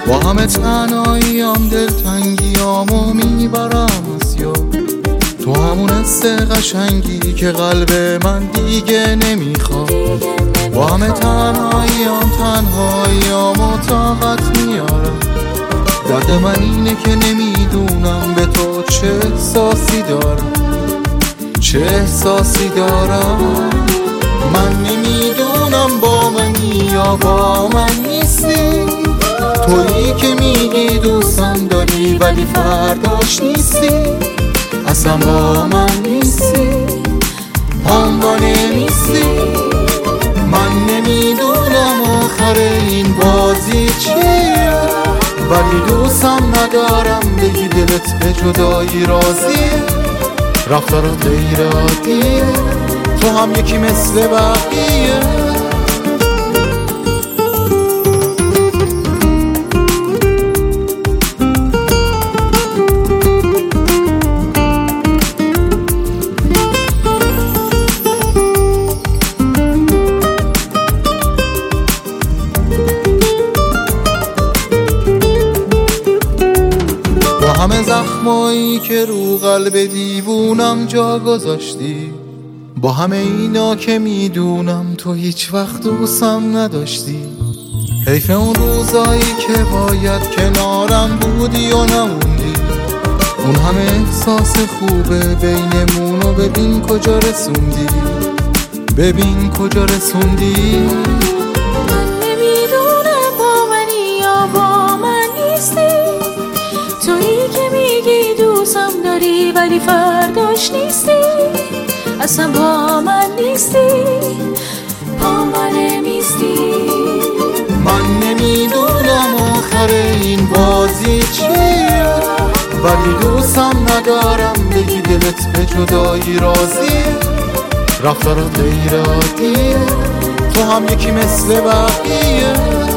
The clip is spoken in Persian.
با همه تنهاییام دلتنگیامو میبرم از یاد، تو همون حس قشنگی که قلب من دیگه نمیخواد. با همه تنهاییامو طاقت میارم، درد من اینه که نمیدونم به تو چه احساسی دارم، چه احساسی دارم. من نمیدونم با منی یا با من نیستی، تویی که میگی دوستم داری ولی فرداش نیستی، اصلا با من نیستی، پام نمیستی. من نمیدونم آخر این بازی چیه، ولی دوستم ندارم بگی دلت به جدایی راضیه. رفتارات غیر عادیه، تو هم یکی مثل بقیه. همه زخمایی که رو قلب دیوونم جا گذاشتی، با همه اینا که میدونم تو هیچ وقت دوستم نداشتی. حیف اون روزایی که باید کنارم بودی و نموندی، اون همه احساس خوبه بینمونو ببین کجا رسوندی، ببین کجا رسوندی. من نمیدونم با منی یا با من نیستی، تویی که میگی دوستم داری ولی فرداش نیستی، اصلا با من نیستی، با من نمیستی. من نمیدونم آخر این بازی چیه، ولی دوستم ندارم بگی دلت به جدایی راضیه. رفتارات غیر عادیه، تو هم یکی مثل بقیه.